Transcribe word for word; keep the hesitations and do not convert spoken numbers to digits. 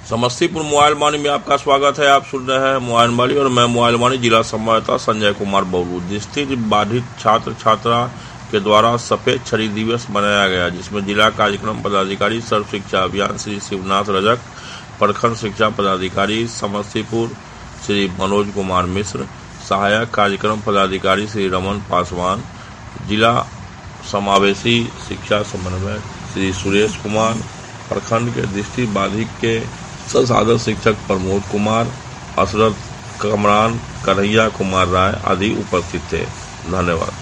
Samastipur mobile वाणी में आपका स्वागत है। आप सुन रहे हैं मोबाइल वाणी और मैं मोबाइल वाणी जिला संवाददाता संजय कुमार बबलू। दृष्टि बाधित छात्र छात्रा के द्वारा सफेद छड़ी दिवस मनाया गया, जिसमें जिला कार्यक्रम पदाधिकारी सर्व शिक्षा अभियान श्री शिवनाथ रजक, प्रखंड शिक्षा पदाधिकारी समस्तीपुर श्री मनोज कुमार मिश्र, सहायक कार्यक्रम पदाधिकारी श्री रमन पासवान, जिला समावेशी शिक्षा समन्वय श्री सुरेश कुमार, प्रखंड के दृष्टि बाधित के संसाधन शिक्षक प्रमोद कुमार, असरत कमरान, कन्हैया कुमार राय आदि उपस्थित थे। धन्यवाद।